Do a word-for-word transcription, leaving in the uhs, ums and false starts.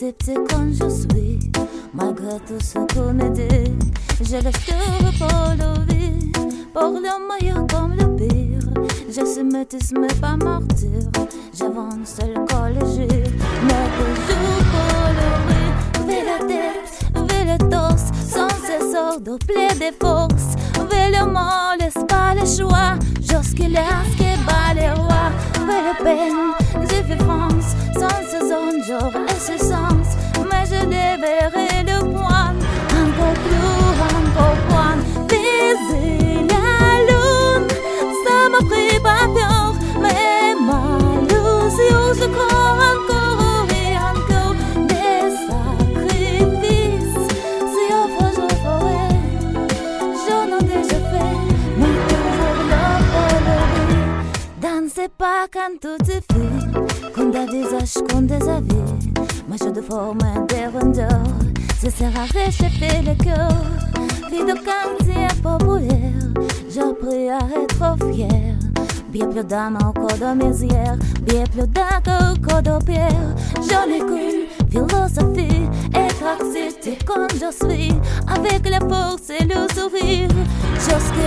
accepter comme je suis, malgré tout ce qu'on me dit. Je laisse tout pour le vie, pour le meilleur comme le pire. Je suis métisse mais pas martyr, j'avance le col léger, mais toujours pour le rire. Vers la tête, vers le torse, sans cesse de plaie des forces. Vers le mal, laisse pas le choix, jusqu'il est qui bat les rois. Vers la peine, j'ai fait France, sans saison, jour et ce sens. Mais je lèverai le poing, encore plus, encore point. Baiser la lune, ça m'a pris pas peur, mais malheureusement je crois encore et encore des sacrifices. Si on fait, je ferai, j'en ai déjà fait, mais toujours là pour le rire. Dansez pas quand tout est fait, comme des visages, comme des avis. Moi je de forme des rondeurs, ce sert à réchauffer le cœur. Vie de quartier populaire, j'appris à être fier. Bien plus d'âme au corps de misère, bien plus d'âme au corps de pierre. J'en ai qu'une philosophie, être accepté comme je suis, avec la force et le sourire. Jusque